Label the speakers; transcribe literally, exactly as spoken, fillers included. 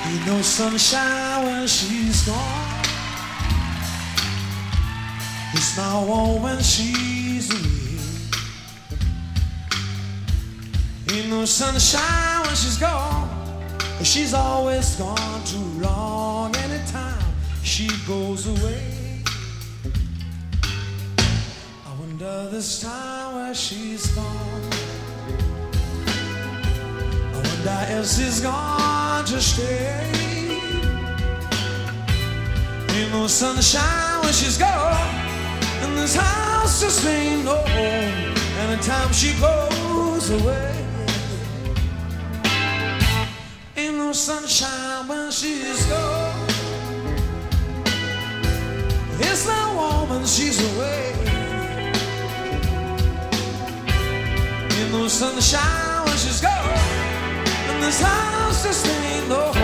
Speaker 1: Ain't no sunshine when she's gone. It's not warm when she's away. Ain't no sunshine when she's gone. She's always gone too long. Anytime she goes away, I wonder this time where she's gone. I wonder if she's gone to stay. Ain't no sunshine when she's gone, and this house just ain't no home. Anytime she goes away, ain't no sunshine when she's gone. It's not warm when she's away. Ain't no sunshine when she's gone, and this house just ain't no